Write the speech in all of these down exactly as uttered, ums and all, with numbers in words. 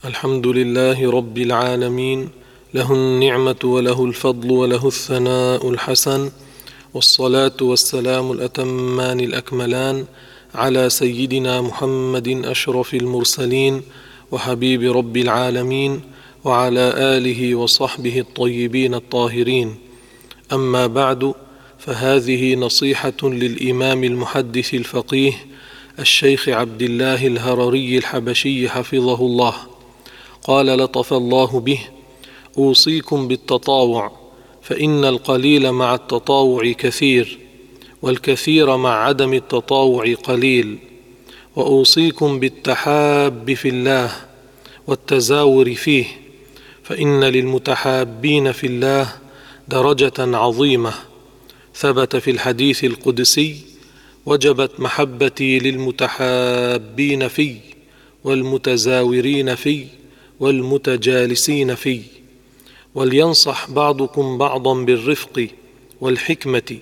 الحمد لله رب العالمين، له النعمة وله الفضل وله الثناء الحسن، والصلاة والسلام الأتمان الأكملان على سيدنا محمد أشرف المرسلين وحبيب رب العالمين، وعلى آله وصحبه الطيبين الطاهرين. أما بعد، فهذه نصيحة للإمام المحدث الفقيه الشيخ عبد الله الهرري الحبشي حفظه الله. قال لطف الله به: أوصيكم بالتطاوع، فإن القليل مع التطاوع كثير، والكثير مع عدم التطاوع قليل. وأوصيكم بالتحاب في الله والتزاور فيه، فإن للمتحابين في الله درجة عظيمة. ثبت في الحديث القدسي: وجبت محبتي للمتحابين في، والمتزاورين في، والمتجالسين في. ولينصح بعضكم بعضا بالرفق والحكمة،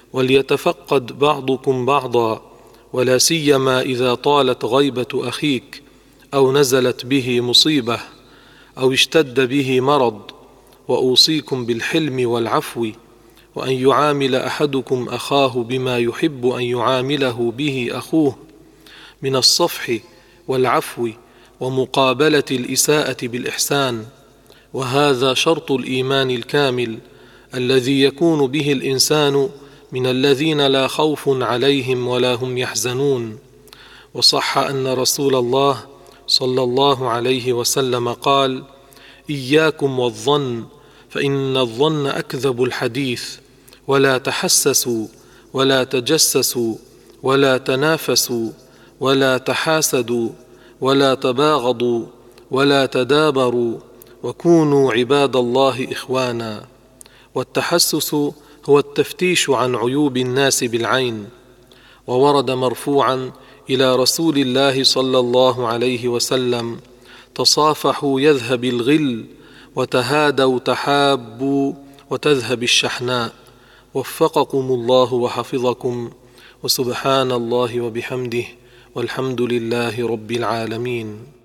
وليتفقد بعضكم بعضا، ولا سيما إذا طالت غيبة أخيك، أو نزلت به مصيبة، أو اشتد به مرض. وأوصيكم بالحلم والعفو، وأن يعامل أحدكم أخاه بما يحب أن يعامله به أخوه من الصفح والعفو ومقابلة الإساءة بالإحسان. وهذا شرط الإيمان الكامل الذي يكون به الإنسان من الذين لا خوف عليهم ولا هم يحزنون. وصح أن رسول الله صلى الله عليه وسلم قال: إياكم والظن، فإن الظن أكذب الحديث، ولا تحسسوا، ولا تجسسوا، ولا تنافسوا، ولا تحاسدوا، ولا تباغضوا، ولا تدابروا، وكونوا عباد الله إخوانا. والتحسس هو التفتيش عن عيوب الناس بالعين. وورد مرفوعا إلى رسول الله صلى الله عليه وسلم: تصافحوا يذهب الغل، وتهادوا تحابوا وتذهب الشحناء. وفقكم الله وحفظكم، وسبحان الله وبحمده، والحمد لله رب العالمين.